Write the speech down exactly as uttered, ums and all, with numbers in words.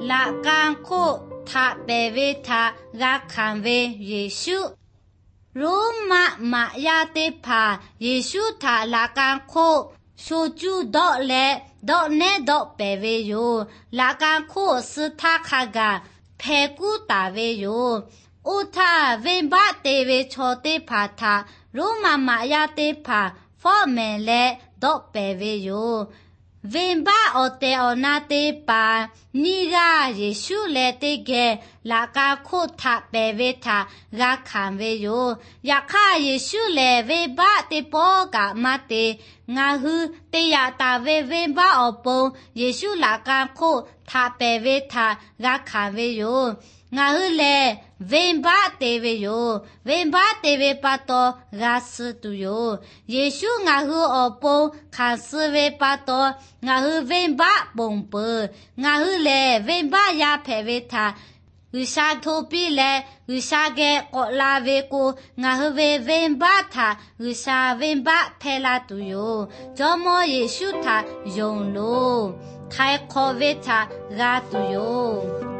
လာကန်ခိုထာပေဝေထာဂါခံဝေယေရှုရိုမမယာတေဖာယေရှုထာလာကန်ခိုရှိုကျူဒေါ်လေဒေါ်နေဒေါ်ပေဝေယိုလာကန်ခိုစထာခါဂါဖေကူတာဝေယိုဥထာဝေဘတေဝေချောတေဖာထာရိုမမယာတေဖာဖောမေလေဒေါ်ပေဝေယိုဝေဘအတေအနာတေပါနီရာယေရှုလေတေဂေလာကာခုထပေဝေထာဂါခံဝေယိုယခယေရှုလေဝေဘတေပောကမတေငါဟုတေယတာဝေဝေဘအပုံယေရှုလာကာခုထပေဝေထာဂါခံဝေယိုငါဟုလေဝေဘတေဝေယိုဝေဘတေဝေပတောဂါစတုယိုယေရှုငါဟုအပုံခါစဝေပတောငါဟုဝေဘပုံပငါဟုလေဝေဘယာဖေဝေထာဥရှာထိုပိလေဥရှာကေကောလာဝေကိုငါဟဝေဝေဘထာဥရှာဝေဘဖေလာတူယိုဂျောမောယေရှုထာယုံလိုခိုင်ခောဝေထာဂါတူယို